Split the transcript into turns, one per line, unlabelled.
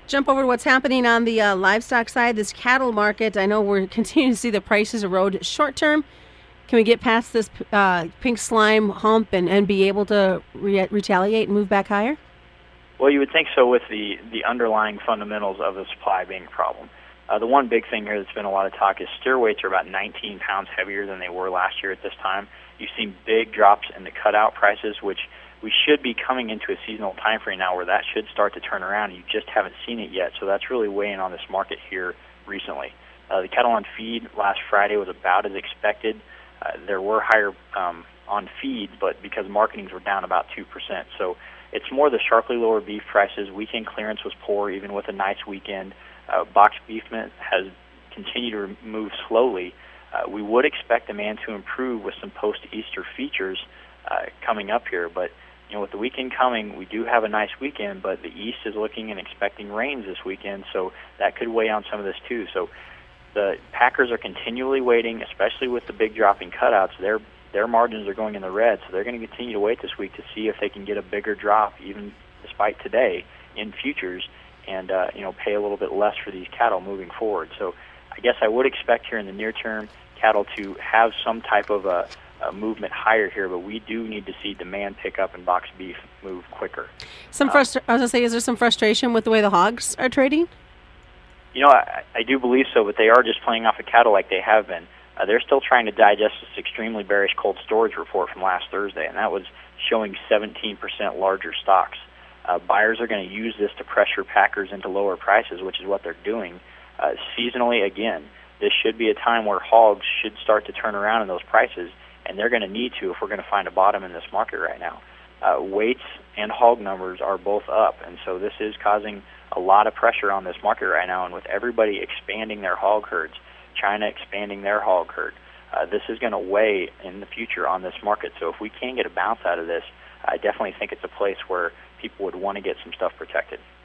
Jump over to what's happening on the livestock side. This cattle market, I know we're continuing to see the prices erode short term. Can we get past this pink slime hump and be able to retaliate and move back higher?
Well, you would think so with the underlying fundamentals of the supply being a problem. The one big thing here that's been a lot of talk is steer weights are about 19 pounds heavier than they were last year at this time. You've seen big drops in the cutout prices, which we should be coming into a seasonal time frame now where that should start to turn around. You just haven't seen it yet, so that's really weighing on this market here recently. The cattle on feed last Friday was about as expected. There were higher on feed, but because marketings were down about 2%. So it's more the sharply lower beef prices. Weekend clearance was poor, even with a nice weekend. Box beef meat has continued to move slowly. We would expect demand to improve with some post-Easter features coming up here, but with the weekend coming, we do have a nice weekend, but the East is looking and expecting rains this weekend, so that could weigh on some of this too. So the packers are continually waiting, especially with the big drop in cutouts. Their margins are going in the red, so they're going to continue to wait this week to see if they can get a bigger drop, even despite today, in futures, and pay a little bit less for these cattle moving forward. So I guess I would expect here in the near term cattle to have some type of a movement higher here, but we do need to see demand pick up and box beef move quicker.
I was going to say, is there some frustration with the way the hogs are trading?
I do believe so, but they are just playing off of cattle like they have been. They're still trying to digest this extremely bearish cold storage report from last Thursday, and that was showing 17% larger stocks. Buyers are going to use this to pressure packers into lower prices, which is what they're doing. Seasonally, again, this should be a time where hogs should start to turn around in those prices, and they're going to need to if we're going to find a bottom in this market right now. Weights and hog numbers are both up, and so this is causing a lot of pressure on this market right now, and with everybody expanding their hog herds, China expanding their hog herd, this is going to weigh in the future on this market. So if we can get a bounce out of this, I definitely think it's a place where people would want to get some stuff protected.